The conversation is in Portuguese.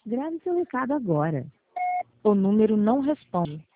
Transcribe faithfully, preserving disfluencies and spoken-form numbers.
Grave seu recado agora. O número não responde.